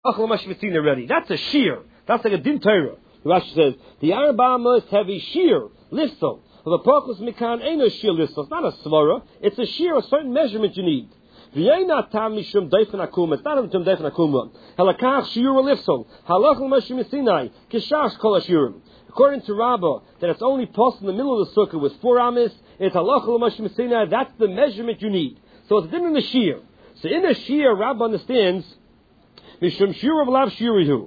already. That's a shear. That's like a din Torah. Rashi says the arba must have a shear lifsel. The pachos mikan ain't a shear lifsel. It's not a svara. It's a shear, a certain measurement you need. V'yena tam mishum deifen akuma. It's not a mishum deifen akuma. Halakach shiur lifsel. Halach l'mashim Sinai. Kishash kol ashurim. According to Rabbah, that it's only possible in the middle of the sukkah with 4 amis. It's halach l'mashim Sinai. That's the measurement you need. So it's different in the shear. So in the shear, Rabbah understands mishum shiur lav shiurihu.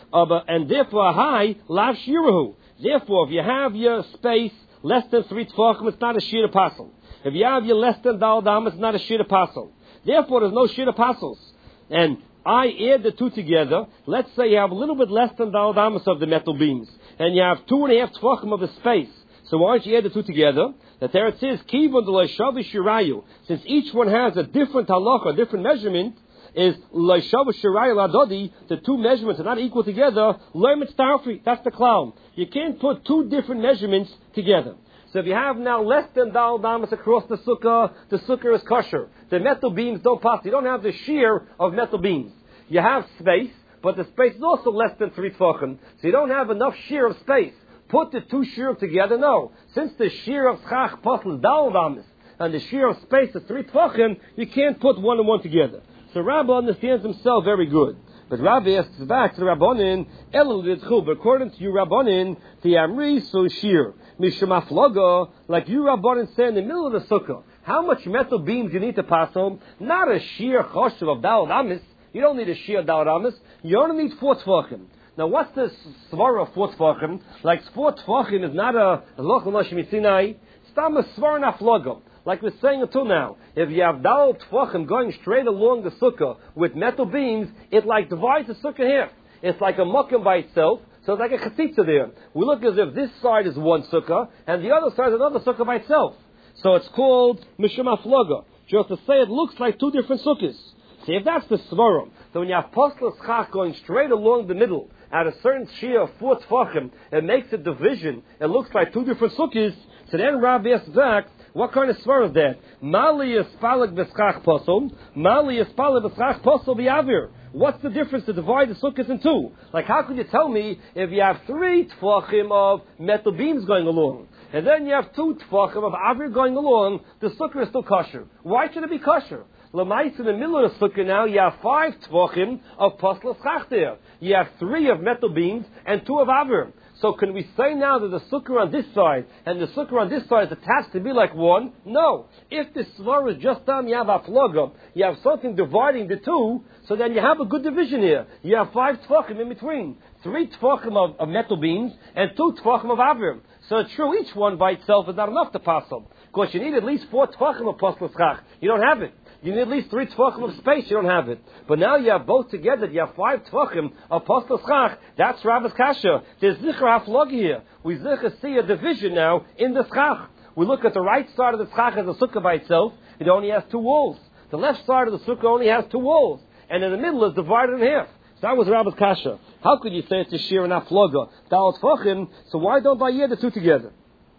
And therefore a high lav shiurahu. Therefore, if you have your space less than 3 tefachim, it's not a shear apostle. If you have your less than dal dam, it's not a shear apostle. Therefore, there's no shear apostles. And I add the two together. Let's say you have a little bit less than dal damas of the metal beams, and you have 2.5 tefachim of the space. So why don't you add the two together? That there it says kivon de leishavu shirayu. Since each one has a different halacha, a different measurement. Is leishavu shirayu ladodi, the two measurements are not equal together. Lermitz tarfi, that's the clown. You can't put two different measurements together. So if you have now less than dal damas across the sukkah is kosher. The metal beams don't pass. You don't have the shear of metal beams. You have space, but the space is also less than 3 tefachim. So you don't have enough shear of space. Put the two shear together. No. Since the shear of schach passes dal damas and the shear of space is 3 tefachim, you can't put one and one together. So Rabbah understands himself very good. But Rabbi asks back to the Rabbanin, Elul Yitzchu, but according to you Rabbanin, the Amri so shear, Mishma Floga, like you Rabbanin say in the middle of the sukkah, how much metal beams you need to pass home? Not a shear choshev of Dal Amis. You don't need a shear Dal Amis. You only need 4 tefachim. Now what's the svara of 4 tefachim? Like 4 tefachim is not a loch l'mashim Sinai. It's not a svara nafloga. Like we're saying until now, if you have dal tefachim going straight along the sukkah with metal beams, it like divides the sukkah in half. It's like a mukim by itself, so it's like a chatzitza there. We look as if this side is one sukkah, and the other side is another sukkah by itself. So it's called mishum afloga. Just to say it looks like 2 different sukkahs. See, if that's the svarim, so when you have poslas chach going straight along the middle, at a certain shear of 4 tefachim, it makes a division, it looks like 2 different sukkahs, so then Rabbi asks back, what kind of svar is that? Mali yispalig b'schach posel, Mali yispalig b'schach posel b'yavir. What's the difference to divide the sukkahs in 2? Like, how could you tell me if you have 3 tefachim of metal beams going along, and then you have 2 tefachim of avir going along, the sukkah is still kosher. Why should it be kosher? L'mais in the middle of the sukkah now, you have 5 tefachim of posel schach there. You have 3 of metal beams and 2 of avir. So can we say now that the sukkah on this side and the sukkah on this side is attached to be like one? No. If the svar is just down, you have a flogam, you have something dividing the two, so then you have a good division here. You have 5 tefachim in between. 3 tefachim of metal beams and 2 tefachim of avim. So it's true, each one by itself is not enough to pass them. Because you need at least 4 tefachim of poslas chach. You don't have it. You need at least 3 tefachim of space. You don't have it. But now you have both together. You have 5 tefachim of poslas chach. That's Rabba's kasha. There's zichar haflog here. We zichar see a division now in the schach. We look at the right side of the schach as a sukkah by itself. It only has 2 walls. The left side of the sukkah only has 2 walls. And in the middle is divided in half. So that was Rabba's kasha. How could you say it's a shear and hafloga? Dal tefachim. So why don't I hear the two together?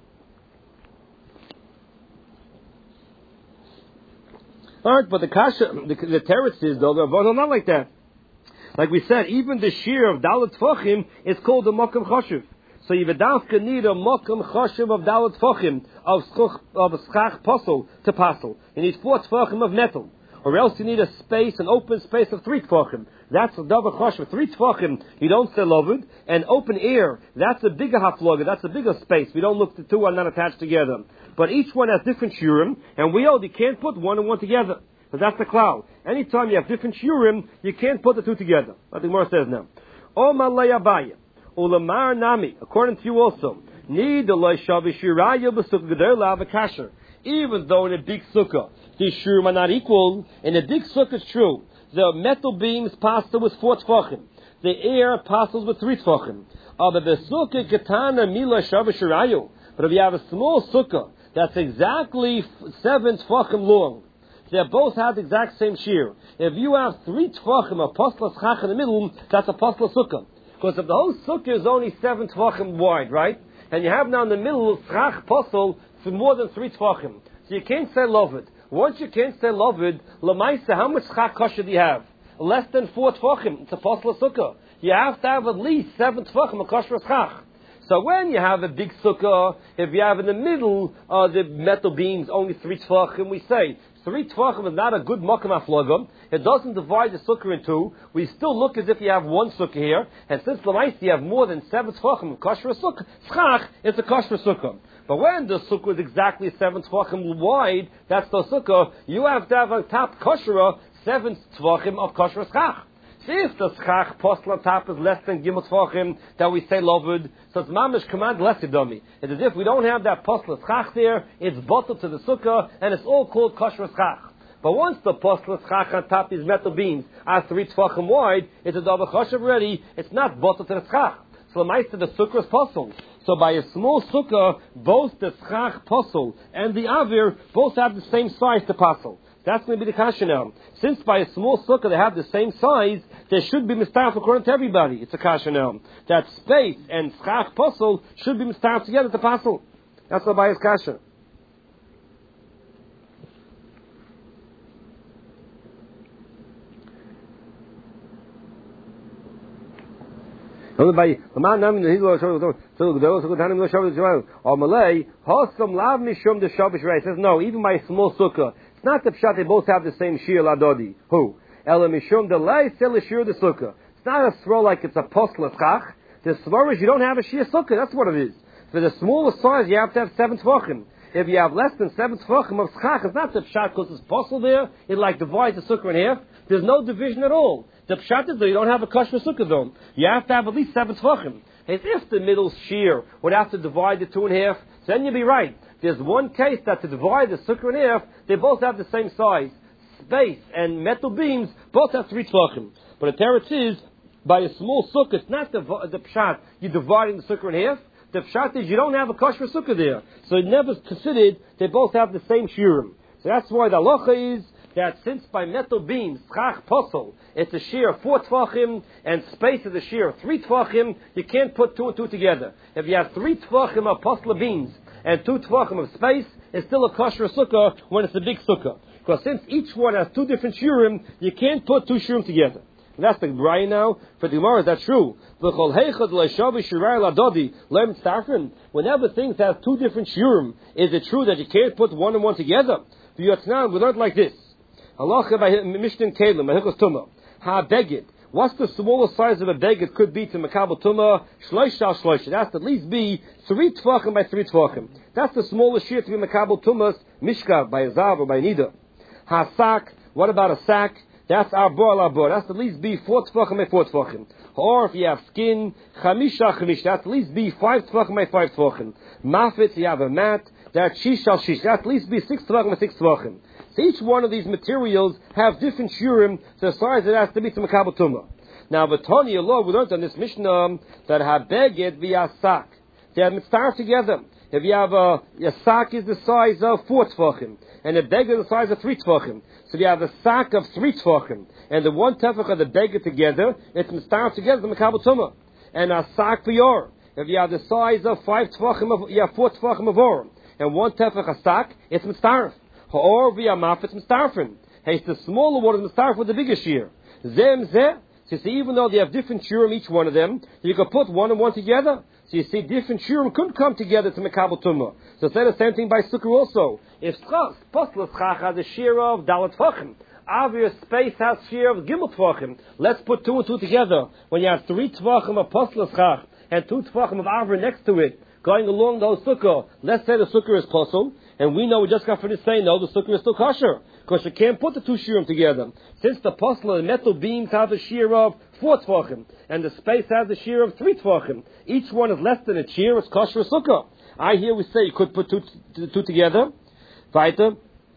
Alright, but the kasha, the teretz is though, they're not like that. Like we said, even the shear of dalet tefachim is called the mokum choshev. So you v'davka need a mokum choshev of dalet tefachim, of schach posel to pasel. You need 4 tefachim of metal. Or else you need a space, an open space of 3 tefachim. That's a davar choshev. 3 tefachim, you don't say lovid. And open air, that's a bigger hafloga, that's a bigger space. We don't look, the two are not attached together. But each one has different shiurim, and we you can't put one and one together. So that's the cloud. Anytime you have different shiurim, you can't put the two together. What the Gemara says now. O malay abaya, ulamar nami, according to you also, need the loy shavi shiraya b'sukkah geder la'avakasher. Even though in a big sukkah, these shiurim are not equal, in a big sukkah it's true. The metal beams passed with 4 tefachim. The air passes with 3 tefachim. But the sukkah ketana mila shavi shirayu. But if you have a small sukkah, that's exactly 7 tefachim long. They both have the exact same shear. If you have 3 tefachim of poslas chach in the middle, that's a poslas sukkah. Because if the whole sukkah is only 7 tefachim wide, right? And you have now in the middle chach posel for more than 3 tefachim. So you can't say lovid. Once you can't say lovid, lamaisa, how much chach kosher do you have? less than 4 tefachim. It's a posel sukkah. You have to have at least 7 tefachim of kosher schach. So when you have a big sukkah, if you have in the middle the metal beams only 3 tefachim, we say 3 tefachim is not a good makam aflagam. It doesn't divide the sukkah in 2. We still look as if you have 1 sukkah here, and since l'maisa you have more than 7 tefachim of kosher sukkah, schach, it's a kosher sukkah. But when the sukkah is exactly 7 tefachim wide, that's the sukkah. You have to have on top kosher 7 tefachim of kosher schach. See if the schach postel on top is less than gimel tefachim that we say lovud, so it's mamish command less dummy. It's as if we don't have that postel schach there, it's bottled to the sukkah, and it's all called kosher schach. But once the postel schach on top these metal beams are 3 tefachim wide, it's a double kosher already, it's not bottled to the schach. So the meister the sukkah is postel. So by a small sukkah, both the schach postel and the avir both have the same size to postel. That's going to be the kasha now. Since by a small sukkah they have the same size, there should be mistaf according to everybody. It's a kasha now. That space and schach posel should be mistaf together to posel. That's the bias kasha. No, even by a small sukkah, it's not the pshat they both have the same shir ladodi. Who? Ela mishum the lay sel shir the sukkah. It's not a svro like it's a postel schach. The svro is you don't have a shir sukkah. That's what it is. For the smallest size, you have to have 7 tefachim. If you have less than 7 tefachim of schach, it's not the pshat because it's postel there. It like divides the sukkah in half. There's no division at all. The pshat is that you don't have a kosher sukkah though. You have to have at least 7 tefachim. As if the middle shear would have to divide the 2 in half, then you'd be right. There's one case that to divide the sukkah in half, they both have the same size. Space and metal beams both have 3 tefachim. But the teretz is, by a small sukkah, it's not the pshat, you're dividing the sukkah in half. The pshat is you don't have a kosher sukkah there. So it never considered they both have the same shirim. So that's why the halacha is that since by metal beams, schach posel, it's a shear of 4 tefachim, and space is a shear of 3 tefachim, you can't put 2 and 2 together. If you have 3 tefachim of posel beams, and 2 tefachim of space, it's still a kosher sukkah when it's a big sukkah. Because since each one has 2 different shirim, you can't put 2 shirim together. And that's the Brian now. For the Gemara, is that true? Whenever things have 2 different shirim, is it true that you can't put 1 and 1 together? We learned like this. Halacha by Mishnah Kalim, Mahilchos Tumah. Ha-beged. What's the smallest size of a beged could be to Makabel Tumah? Shloisha al shloisha. It has to at least be 3 tefachim by 3 tefachim. That's the smallest shear to be Makabel Tumah's Mishkav, by a Zav or by a Nida. Ha-sak. What about a sack? That's arbor al-arbor. That's at least be 4 tefachim by 4 tefachim. Or if you have skin, chamisha chamisha. That's at least be 5 tefachim by 5 tefachim. Mafit, you have a mat. That's shish al shish. That's at least be 6 tefachim by 6 tefachim. So each one of these materials have different shurim, so the size it has to be to Makabel Tumah. Now, Vatani, Allah, we learned on this Mishnah that ha-beged via sak. They are mitzvah together. If you have a sak is the size of 4 tefachim, and a beged is the size of 3 tefachim. So if you have a sak of 3 tefachim, and the 1 tefach of the beged together, it's mitzvah together to Makabel Tumah. And a sak v'yor. If you have the size of 5 tefachim, you have 4 tefachim of or, and 1 tefach a sak, it's mitzvah. Or via mafetz mistarfen. Hey, it's the smaller one is mistarf with the bigger shear. Zem zeh. So you see, even though they have different shurim, each one of them, you can put 1 and 1 together. So you see, different shurim could come together to Makabel Tumah. So say the same thing by sukkah also. If postel schach has a shear of dalet tefachim, obvious space has shear of gimel tefachim. Let's put 2 and 2 together. When you have 3 tefachim of postel schach and 2 tefachim of avir next to it, going along those sukkah, let's say the sukkah is postel. And we know we just got finished saying, no, the sukkah is still kosher. Because you can't put the 2 shirim together. Since the postel and metal beams have a shear of 4 tefachim, and the space has a shear of 3 tefachim, each one is less than a shear, it's kosher sukkah. I hear we say you could put 2 together. Weiter.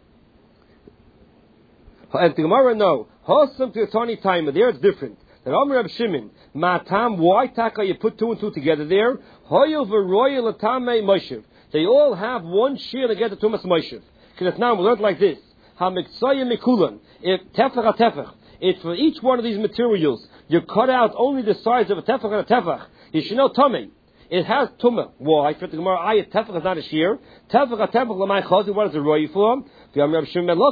And the Gemara, no. Hosam to a tiny timer. There it's different. The Amr Reb Shimon, Matam, why taka you put 2 and 2 together there? Hoyel v'royel atame moshev. They all have 1 shear to get the Tumas Moshev. Because now we learned like this. Ha-miktsaya mikulan. If tefach a-tefach. If for each one of these materials, you cut out only the size of a tefach and a tefach, you should know tummy. it has tumah. Why? For the Gemara, ayat tefach is not a shear. Tefach a tefach l'may chazi. What is a royu for? You're allowed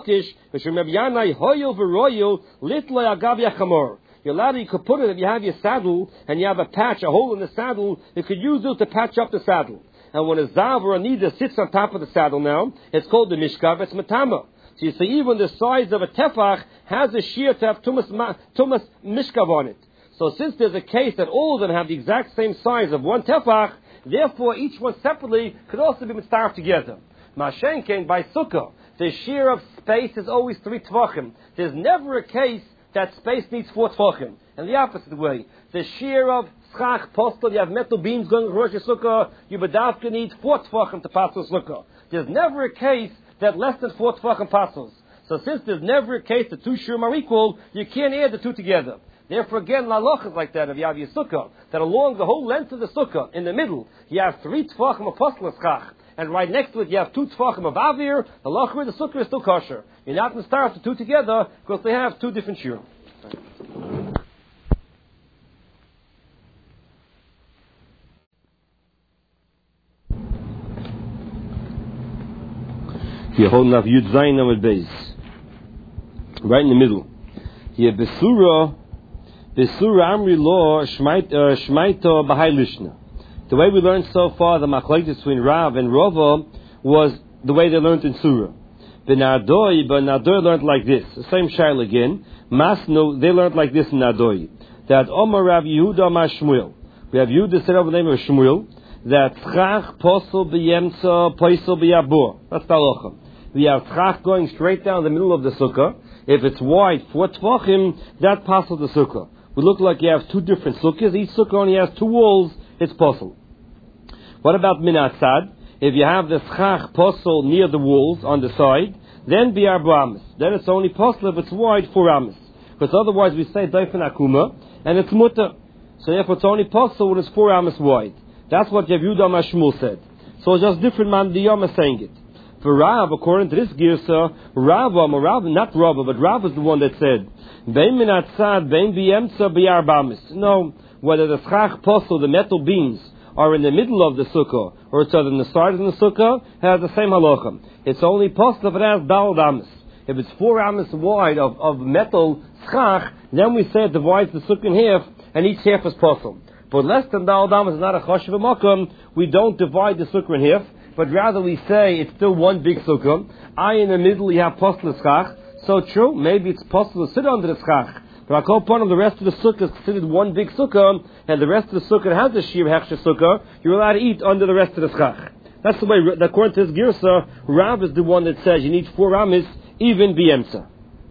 to, you could put it, if you have your saddle and you have a patch, a hole in the saddle, you could use it to patch up the saddle. And when a zav or a nida sits on top of the saddle now, it's called the mishkav, it's matama. So you see, even the size of a tefach has a shear to have tumas mishkav on it. So since there's a case that all of them have the exact same size of one tefach, therefore each one separately could also be mitzaref together. Mashenken by sukkah, the shear of space is always 3 tvachim. There's never a case that space needs 4 tvachim. And the opposite way, the shear of schach postel, you have metal beams going across your sukkah, you bedavka need 4 tvachim to pass the sukkah. There's never a case that less than 4 tvachim passes. So since there's never a case that 2 shurim are equal, you can't add the 2 together. Therefore, again, laloch is like that if you have your sukkah, that along the whole length of the sukkah, in the middle, you have 3 tvachim of postel schach. And right next to it, you have 2 tvachim of avir. The lachri, the sukkah is still kosher. You're not going to start the 2 together because they have 2 different shurim. You're holding up Yud Zayin Amud Beis, right in the middle. Here, Besura Amri Lo Shmaito B'Hai Lishna. The way we learned so far, the machlokes between Rav and Rava was the way they learned in Surah. But Nadoi learned like this. The same shail again. Masno, they learned like this in Nadoi. That Omar Rav Yehuda Amar Shmuel. We have Yehuda said over the name of Shmuel. That Tzchach Posel B'Yemtza Posel B'Yabur. That's the halacha. We have Tzchach going straight down the middle of the sukkah. If it's wide 4 tvachim, that passes the sukkah. We look like you have 2 different sukkahs. Each sukkah only has 2 walls. It's posel. What about minatzad? If you have the schach posel near the walls on the side, then be amis. Then it's only posel if it's wide 4 amis. Because otherwise we say daifen akuma, and it's mutter. So therefore it's only posel when it's 4 amis wide. That's what Rav Yehuda Amar Shmuel said. So it's just different man diyama saying it. For Rav, according to this girsa, Rav, not Rav, but Rav is the one that said, bein minatzad, bein b'yemtza b'yarbamis. No, whether the schach posel, the metal beams, are in the middle of the sukkah, or it's on the side of the sukkah, has the same halacha. It's only posel if it has dal amis. If it's 4 amis wide of metal schach, then we say it divides the sukkah in half, and each half is posel. But less than dal amis is not a choshev makom. We don't divide the sukkah in half, but rather we say it's still one big sukkah. In the middle you have posel schach. So true, maybe it's possible to sit under the schach. But I call upon the rest of the sukkah is considered one big sukkah, and the rest of the sukkah has a shir hechsher sukkah. You're allowed to eat under the rest of the schach. That's the way, according to his girsa, Rav is the one that says you need 4 amis, even b'yemtza.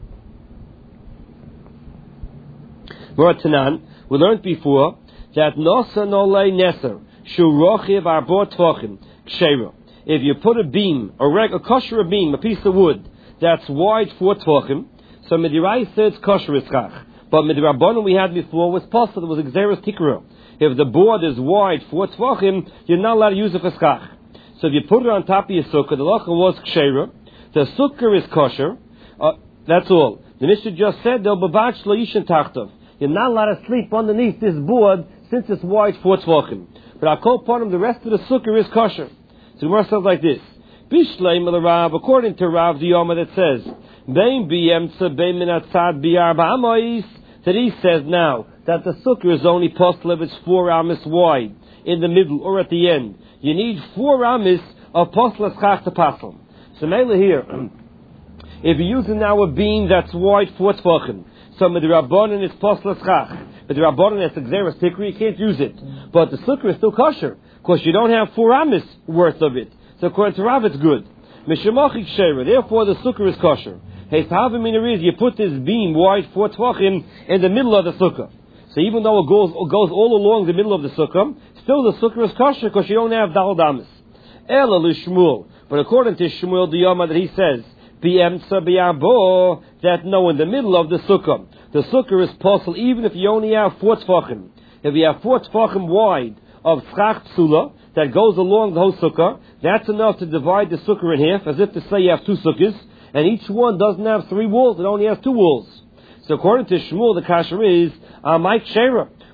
Tanan, we learned before that nosa nolei neser shu rochiv arbo tvachim kshera. If you put a beam, a kosher beam, a piece of wood that's wide 4 tvachim, so Midirai says kosher ischach. But Midirabbanan we had before was possible, it was exeris tikra. If the board is wide 4 tvachim, you're not allowed to use it for schach. So if you put it on top of your sukkah, the locha was kshera, the sukkah is kosher, that's all. The Mishnah just said, they'll bavach lo yishen tachtov. You're not allowed to sleep underneath this board since it's wide 4 tvachim. But I call upon him, the rest of the sukkah is kosher. So the Gemara says like this. Bishleim el Rav, according to Rav the Yoma that says, Bein b'yemtza bein minatzad b'yarba amois, that he says now that the sukkah is only possible if it's 4 amis wide, in the middle or at the end. You need 4 amis of posel schach to passel. So mainly here, if you're using now a beam that's wide 4 tvachim, so Midirabbanan is posel schach. Midirabbanan is exeris tikri, you can't use it. But the sukkah is still kosher, because you don't have 4 amis worth of it. So according to Rav, it's good. Mishemachik sheira, therefore the sukkah is kosher. Hey, you put this beam wide 4 tvachim in the middle of the sukkah. So even though it goes all along the middle of the sukkah, still the sukkah is kosher because you don't have dal damas. Ela l'shmuel, but according to Shmuel the Yoma that he says, b'yemtza b'yarbo, that no, in the middle of the sukkah is possible even if you only have 4 tvachim. If you have 4 tvachim wide of schach psula that goes along the whole sukkah, that's enough to divide the sukkah in half, as if to say you have 2 sukkahs, and each one doesn't have 3 walls, it only has 2 walls. So according to Shmuel, the kasher is, Mike Shera.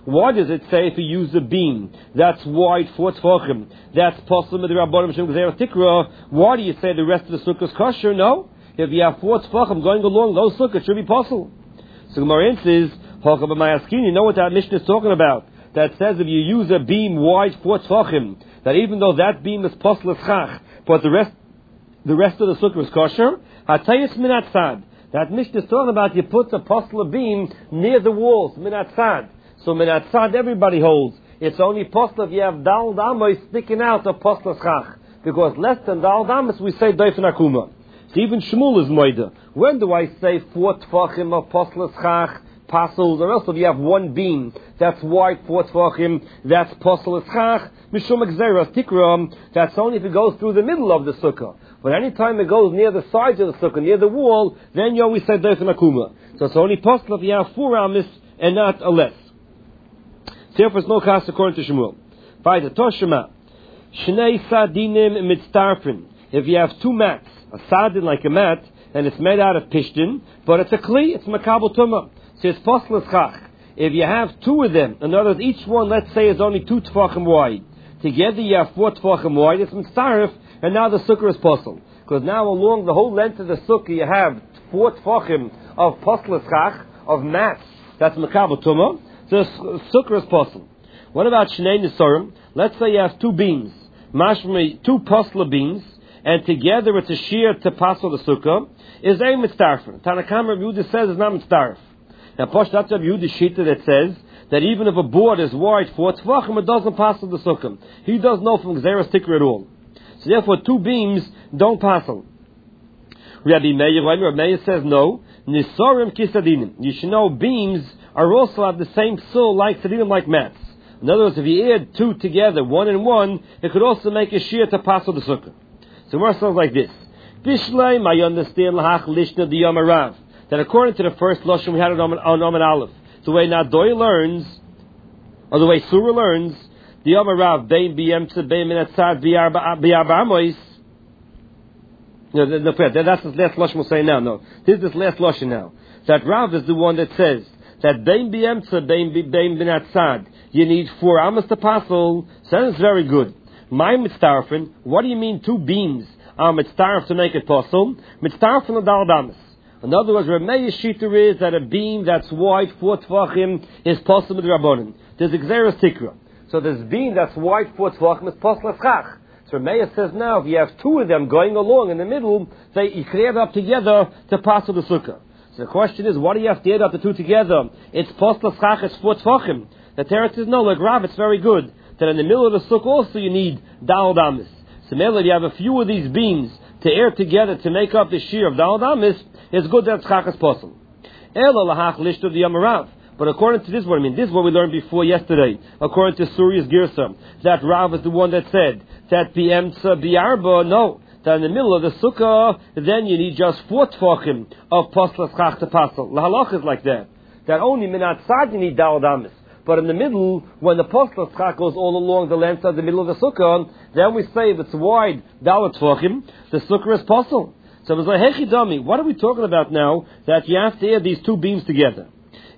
Why does it say if you use a beam that's wide 4 tefachim, that's possible with the Rabbanim Shem Gzeira Tikra? Why do you say the rest of the sukkah is kosher? No. If you have 4 tefachim going along, those sukkahs should be possible. So Gemara answers, you know what that Mishnah is talking about? That says if you use a beam wide 4 tefachim, that even though that beam is possible chach, but the rest of the sukkah is kosher, Hatayis Minat Sad. That Mishnah is talking about you put a possible beam near the walls, Minat Sad. So Minat Sad everybody holds. It's only possible if you have Dal Damas sticking out of possible chach. Because less than Dal Damas we say Doifen Akuma. So even Shmuel is moida. When do I say 4 tefachim of possible chach? Passos, or else if you have one beam that's wide 4 tefachim, that's possible chach, mishum gzeras tikram, that's only if it goes through the middle of the sukkah. But any time it goes near the sides of the sukkah, near the wall, then you always say doifen akuma. So it's only possible if you have 4 amis and not a less. Therefore it's no cast according to Shmuel. By the Toshima, shnei sadinim mitztarfin. If you have 2 mats, a sadin like a mat, and it's made out of pishtin, but it's a kli, it's makabel tumah. So it's possible chach. If you have 2 of them, in other words, each one, let's say, is only 2 tefachim wide. Together you have 4 tefachim wide, it's mitzaref, and now the sukkah is possible. Because now along the whole length of the sukkah you have 4 tefachim of possible chach, of mats, that's makabel tumah, so the sukkah is possible. What about shnei nisorim? Let's say you have 2 beams, mashmei 2 possible beams, and together it's a shear to passel the sukkah, is a mitzaref. Tanakam Rabbi Yehuda says it's not mitzaref. Now, Posh, that's Rabbi Yehuda's shita that says that even if a board is wide 4 tefachim, it doesn't pass the sukkah. He doesn't know from Gzeras Tikra at all. So therefore, 2 beams don't pass. Rabbi Meir says no. Nisorim kisadinim. You should know beams are also have the same psul like sadinim, like mats. In other words, if you add 2 together, 1 and 1, it could also make a shear to pass the sukkah. So it sounds like this. Bishleim, I understand lahach lishna di yamarav. That according to the first lashon we had on Omen Aleph, the way Nadoy learns, or the way Surah learns, the Omer Rav bein b'yemtze bein minatzad b'arba amois. No, that's the last lashon we'll say now. No, this is this last lashon now. That Rav is the one that says that bein b'yemtze bein minatzad. You need 4 amas to passel. Sounds very good. My mitztarfen. What do you mean 2 beams are mitztarf to make it possible? Mitztarfen adal damas. In other words, Rameya's shita is that a beam that's wide 4 tefachim is possible with Rabbanim. There's Gzeras Tikra. So this beam that's wide 4 tefachim is possible chach. So Rameya says now, if you have 2 of them going along in the middle, you can add up together to pass the sukkah. So the question is, what do you have to add up the 2 together? It's possible chach, it's 4 tefachim. The Teretz says, no, like Rav, it's very good. That in the middle of the sukkah also you need dal damis. So maybe if you have a few of these beams to air together to make up the shear of dal damis, it's good that chach is possible. But according to this, what I mean, this is what we learned before yesterday. According to Surya's Girsa, that Rav is the one that said that b'emtza b'arba. No, that in the middle of the sukkah, then you need just 4 tefachim of poslas chach to passel. La halach is like that. That only minat sad you need dal damis. But in the middle, when the poslas chach goes all along the length of the middle of the sukkah, then we say if it's wide dal tefachim, the sukkah is possible. So it was like, Hechidami, what are we talking about now that you have to add these 2 beams together?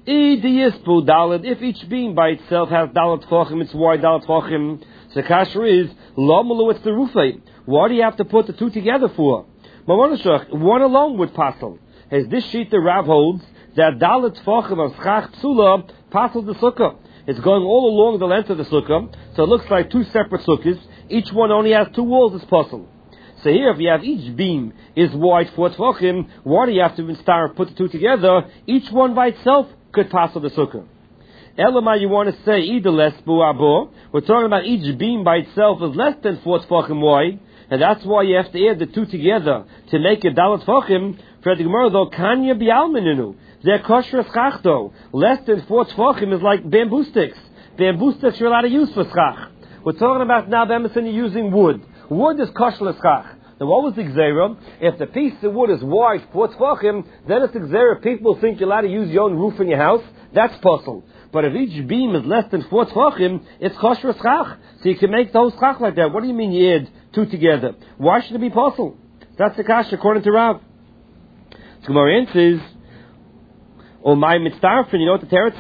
If each beam by itself has dalat tefachim, it's wide dalat tefachim. So kasher is, Lamalu, it's the rufay. Why do you have to put the 2 together for? One alone would passel. As this sheet the Rav holds, that dalat tefachim of schach psula passel the sukkah. It's going all along the length of the sukkah, so it looks like 2 separate sukkahs. Each one only has 2 walls as possible. So here, if you have each beam is wide 4 tefachim, why do you have to start put the 2 together? Each one by itself could pass the sukkah. Elamai, you want to say either less bu'abo. We're talking about each beam by itself is less than 4 tefachim wide, and that's why you have to add the 2 together to make a dalat tefachim. For the Gemara though, kanya bi'almeninu. They're kosher schach though. Less than 4 tefachim is like bamboo sticks. Bamboo sticks you're allowed to use for schach. We're talking about now, Emerson, you're using wood. Wood is kosher l'schach. Now what was the gzera? If the piece of wood is wide 4 tefachim, then it's the gzera. People think you're allowed to use your own roof in your house. That's possible. But if each beam is less than 4 tefachim, it's kosher schach. So you can make the whole schach like that. What do you mean you add 2 together? Why should it be possible? That's the kasha according to Rav. So Gemara answers, "O my mitzdarfen." You know what the teretz is?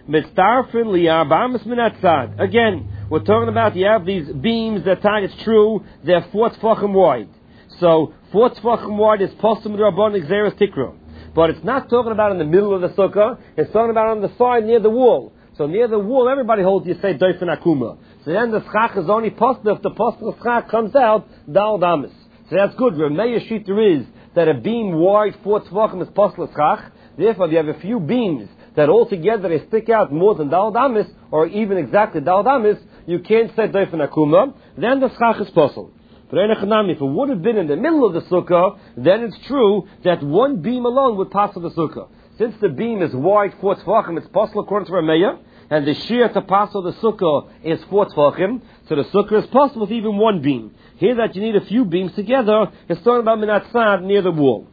Mitzdarfin li'arbamis minatzad. Again, we're talking about you have these beams that it's true, they're 4 tefachim wide. So 4 tefachim wide is postum d'Rabban Xeris Tikra. But it's not talking about in the middle of the sukkah, it's talking about on the side near the wall. So near the wall, everybody holds you say doifen akuma. So then the schach is only postum if the postum schach comes out dal damis. So that's good. Rameya shiter is that a beam wide 4 tefachim is postum schach. Therefore, if you have a few beams that altogether they stick out more than dal damis, or even exactly dal damis, you can't say doifen akuma. Then the schach is possible. But if it would have been in the middle of the sukkah, then it's true that one beam alone would pass the sukkah. Since the beam is wide 4 tefachim, it's possible according to Rameya, and the shear to pass the sukkah is 4 tefachim, so the sukkah is possible with even one beam. Here that you need a few beams together, it's talking about minatzad near the wall.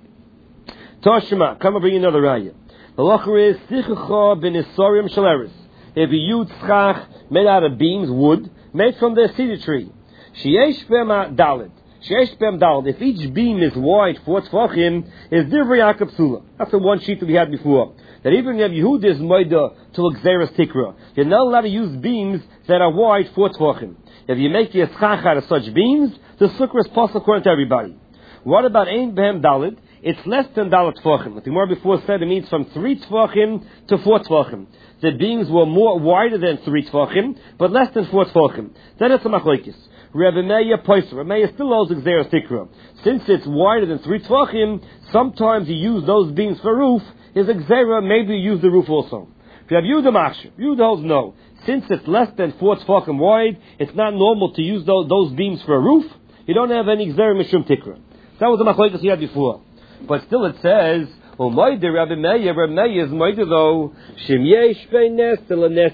Toshima, come and bring you another raya. The locher is sichucha ben isorium shaleris. If you use schach made out of beams, wood, made from the cedar tree. Sheyesh bem dalet. Sheyesh bem dalet. If each beam is wide 4 tefachim, is divrei akapsula. That's the one sheet that we had before. That even if Yehuda's moida to Xeris Tikra, you're not allowed to use beams that are wide 4 tefachim. If you make the schach out of such beams, the sukkah is possible according to everybody. What about ein behem dalet? It's less than dalet tefachim. The Gemara before said it means from 3 tefachim to 4 tefachim. The beams were more wider than 3 tefachim, but less than 4 tefachim. Then it's a machlokes. Rabbi Meir poiser. Rabbi Meir still holds Xeris Tikra. Since it's wider than 3 tefachim, sometimes you use those beams for roof. Is Xera, maybe you use the roof also. If you have Yehuda Machshir, Yehuda holds no. Since it's less than 4 tefachim wide, it's not normal to use those beams for a roof. You don't have any Xera Mishum Tikra. That was the machlokes you had before. But still it says, Rabbi Meir is moide though, Shem yesh bein nes